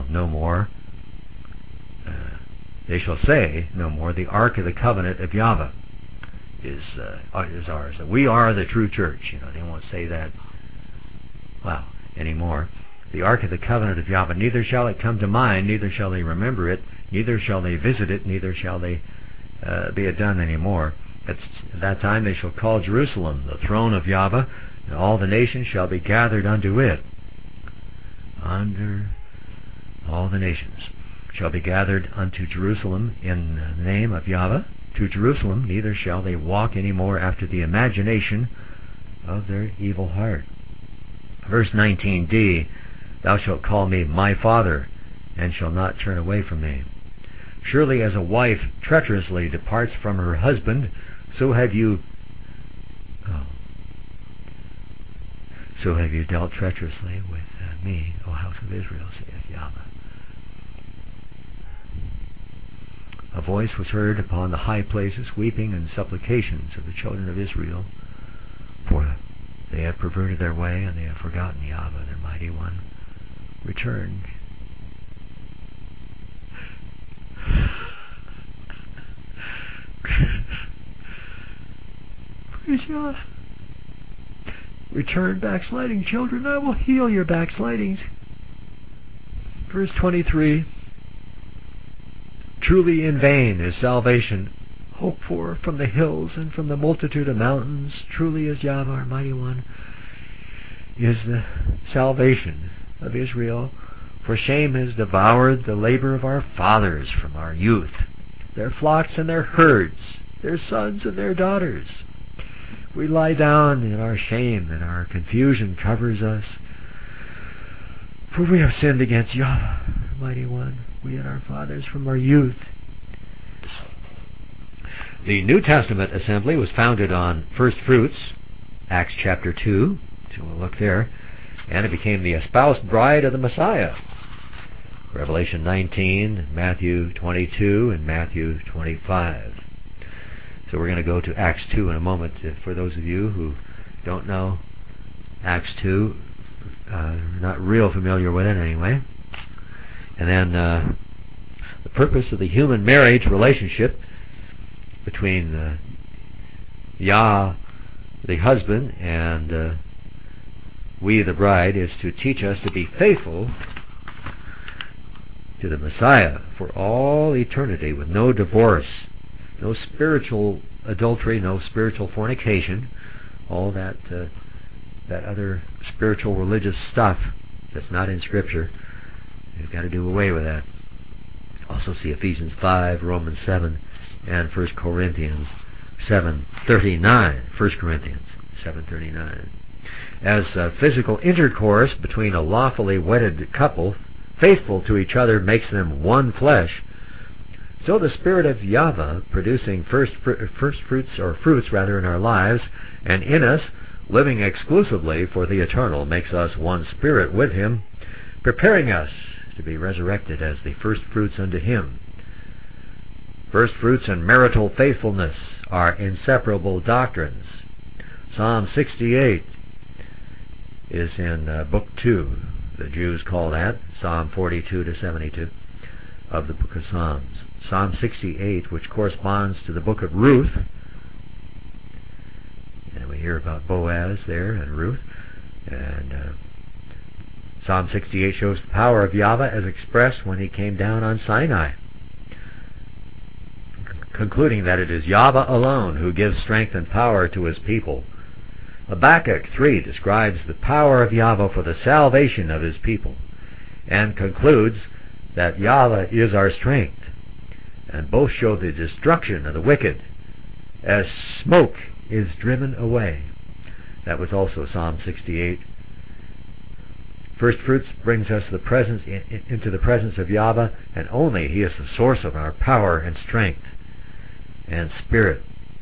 say no more, the ark of the covenant of Yahweh is ours. We are the true church. They won't say that anymore. The ark of the covenant of Yahweh, neither shall it come to mind, neither shall they remember it, neither shall they visit it, neither shall they be it done any more. At that time they shall call Jerusalem the throne of Yahweh, and all the nations shall be gathered unto it. Under all the nations shall be gathered unto Jerusalem in the name of Yahweh, to Jerusalem, neither shall they walk any more after the imagination of their evil heart. Verse 19d, thou shalt call me my father, and shalt not turn away from me. Surely as a wife treacherously departs from her husband, so have you dealt treacherously with me, O house of Israel, saith Yahweh. A voice was heard upon the high places, weeping and supplications of the children of Israel, for they have perverted their way, and they have forgotten Yahweh, their mighty one. Return. Praise Yahweh. Return, backsliding children, I will heal your backslidings. Verse 23. Truly in vain is salvation hoped for from the hills and from the multitude of mountains. Truly is Yahweh, our mighty one, is the salvation of Israel. For shame has devoured the labor of our fathers from our youth, their flocks and their herds, their sons and their daughters. We lie down in our shame, and our confusion covers us. For we have sinned against Yahweh, mighty one, we and our fathers from our youth. The New Testament assembly was founded on first fruits, Acts chapter 2, so we'll look there, and it became the espoused bride of the Messiah. Revelation 19, Matthew 22, and Matthew 25. So we're going to go to Acts 2 in a moment. For those of you who don't know Acts 2, not real familiar with it anyway. And then the purpose of the human marriage relationship between Yah, the husband, and we, the bride, is to teach us to be faithful to the Messiah for all eternity, with no divorce, no spiritual adultery, no spiritual fornication, all that other spiritual religious stuff that's not in Scripture. You've got to do away with that. Also see Ephesians 5, Romans 7, and 1 Corinthians 7:39. 1 Corinthians 7:39. As physical intercourse between a lawfully wedded couple, faithful to each other, makes them one flesh, so the Spirit of Yahweh, producing fruits in our lives, and in us, living exclusively for the eternal, makes us one spirit with Him, preparing us to be resurrected as the first fruits unto Him. First fruits and marital faithfulness are inseparable doctrines. Psalm 68 is in Book 2. The Jews call that Psalm 42 to 72 of the book of Psalms. Psalm 68, which corresponds to the book of Ruth, and we hear about Boaz there and Ruth, and Psalm 68 shows the power of Yahweh as expressed when He came down on Sinai, concluding that it is Yahweh alone who gives strength and power to His people. Habakkuk 3 describes the power of Yahweh for the salvation of His people, and concludes that Yahweh is our strength, and both show the destruction of the wicked as smoke is driven away. That was also Psalm 68, First fruits brings us the presence into the presence of Yahweh, and only He is the source of our power and strength and spirit.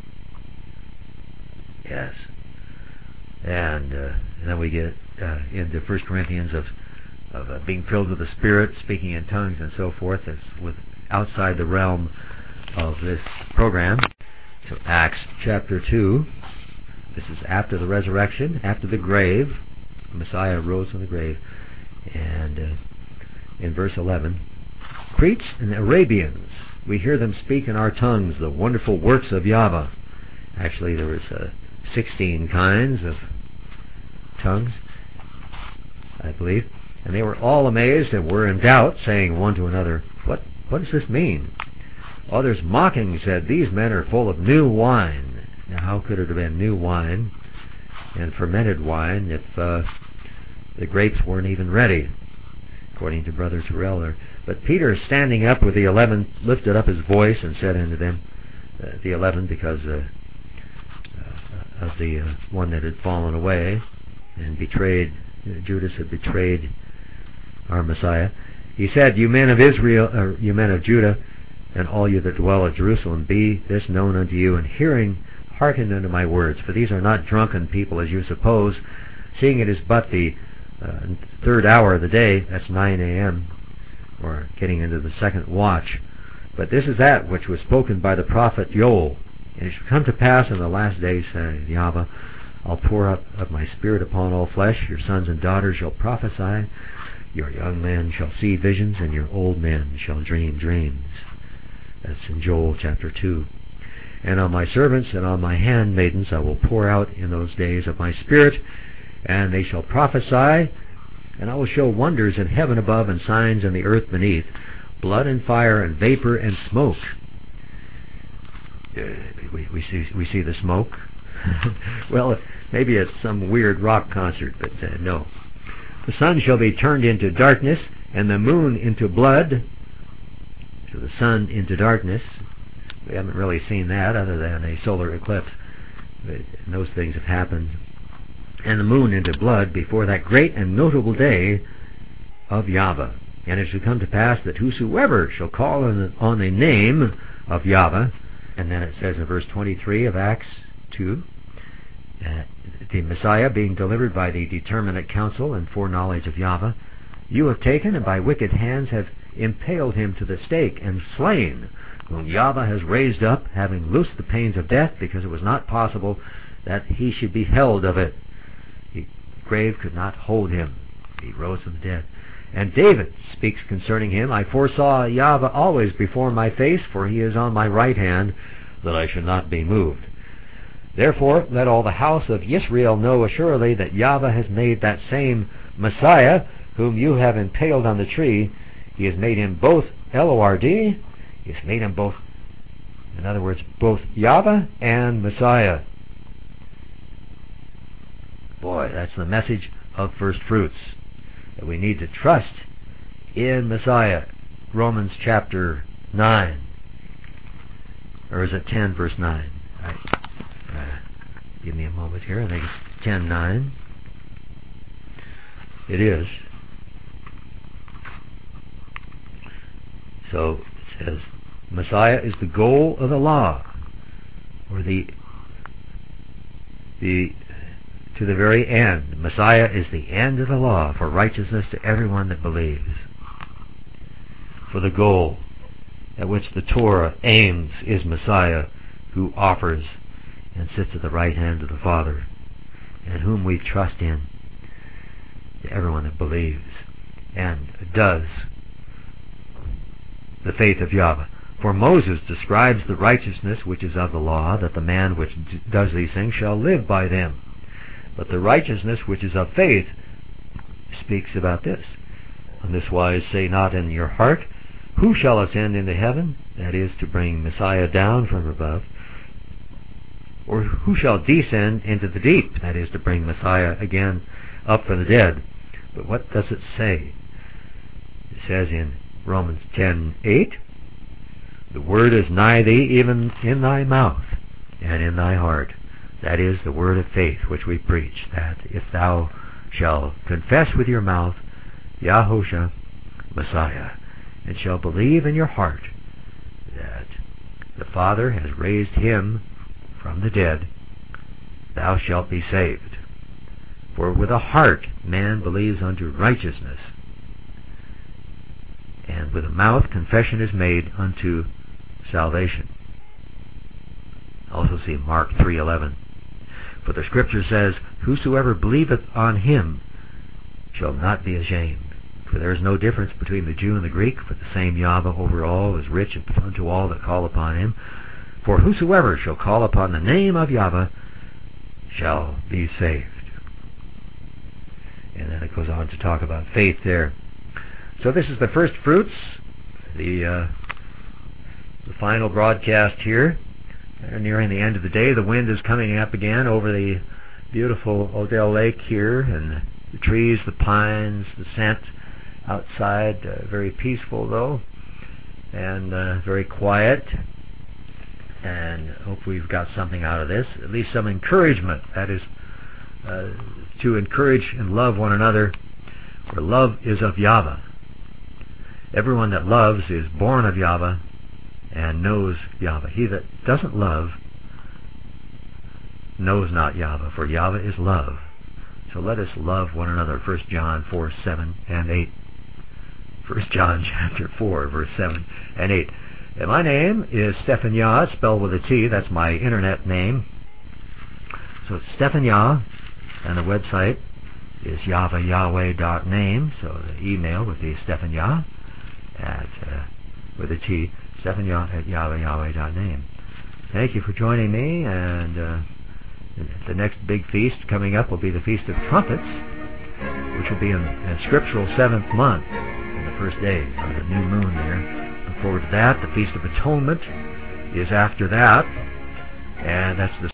Yes. And then we get into 1 Corinthians of being filled with the Spirit, speaking in tongues and so forth. It's outside the realm of this program. So Acts chapter 2. This is after the resurrection, after the grave. The Messiah rose from the grave. And in verse 11, Cretes and Arabians, we hear them speak in our tongues the wonderful works of Yahweh. Actually, there was 16 kinds of tongues, I believe. And they were all amazed and were in doubt, saying one to another, What does this mean? Others mocking said, These men are full of new wine. Now, how could it have been new wine and fermented wine if the grapes weren't even ready, according to Brother Terrell there? But Peter, standing up with the 11, lifted up his voice and said unto them, the 11, because of the one that had fallen away and betrayed, Judas had betrayed our Messiah. He said, You men of Israel, or you men of Judah, and all you that dwell at Jerusalem, be this known unto you, and hearing, hearken unto my words. For these are not drunken people, as you suppose, seeing it is but the third hour of the day, that's 9 a.m., or getting into the second watch. But this is that which was spoken by the prophet Joel. And it shall come to pass in the last days, saith Yahweh, I'll pour out of my spirit upon all flesh. Your sons and daughters shall prophesy. Your young men shall see visions, and your old men shall dream dreams. That's in Joel chapter 2. And on my servants and on my handmaidens I will pour out in those days of my spirit, and they shall prophesy, and I will show wonders in heaven above and signs in the earth beneath, blood and fire and vapor and smoke. We see the smoke. Well, maybe it's some weird rock concert, but no. The sun shall be turned into darkness, and the moon into blood. So the sun into darkness. We haven't really seen that other than a solar eclipse. But those things have happened. And the moon into blood before that great and notable day of Yahweh. And it shall come to pass that whosoever shall call on the name of Yahweh, and then it says in verse 23 of Acts 2, the Messiah being delivered by the determinate counsel and foreknowledge of Yahweh, you have taken and by wicked hands have impaled him to the stake and slain, whom Yahweh has raised up, having loosed the pains of death, because it was not possible that he should be held of it. The grave could not hold him. He rose from the dead. And David speaks concerning him, I foresaw Yahweh always before my face, for he is on my right hand, that I should not be moved. Therefore, let all the house of Israel know assuredly that Yahweh has made that same Messiah, whom you have impaled on the tree, he has made him both L-O-R-D, he has made him both, in other words, both Yahweh and Messiah. Boy, that's the message of first fruits, that we need to trust in Messiah. Romans chapter 9, or is it 10 verse 9? Give me a moment here. I think it's 10:9. It is. So it says, Messiah is the goal of the law, or to the very end. Messiah is the end of the law for righteousness to everyone that believes. For the goal at which the Torah aims is Messiah, who offers and sits at the right hand of the Father, and whom we trust in, to everyone that believes and does the faith of Yahweh. For Moses describes the righteousness which is of the law, that the man which does these things shall live by them. But the righteousness which is of faith speaks about this. On this wise say not in your heart, who shall ascend into heaven? That is, to bring Messiah down from above. Or who shall descend into the deep? That is, to bring Messiah again up from the dead. But what does it say? It says in Romans 10:8, the word is nigh thee, even in thy mouth and in thy heart. That is the word of faith which we preach, that if thou shalt confess with your mouth Yahusha Messiah, and shall believe in your heart that the Father has raised him from the dead, thou shalt be saved. For with the heart man believes unto righteousness, and with the mouth confession is made unto salvation. Also see Mark 3:11. For the Scripture says, whosoever believeth on him shall not be ashamed. For there is no difference between the Jew and the Greek, for the same Yahweh over all is rich unto all that call upon him. For whosoever shall call upon the name of Yahweh shall be saved. And then it goes on to talk about faith there. So this is the first fruits, the final broadcast here. Nearing the end of the day, the wind is coming up again over the beautiful Odell Lake here, and the trees, the pines, the scent outside, very peaceful though, and very quiet. And hope we've got something out of this, at least some encouragement. That is, to encourage and love one another, for love is of Yahweh. Everyone that loves is born of Yahweh and knows Yahweh. He that doesn't love knows not Yahweh, for Yahweh is love. So let us love one another. 1 John 4, 7 and 8. 1 John chapter 4, verse 7 and 8. And my name is Stephan Yah, spelled with a T. That's my internet name. So it's Stephan Yah, and the website is yahweh.name. So the email would be Stephan Yah at with a T, Stephan Yah at yahweh.name. Thank you for joining me, and the next big feast coming up will be the Feast of Trumpets, which will be in a scriptural 7th month, in the first day of the new moon there. Look forward to that. The Feast of Atonement is after that, and that's the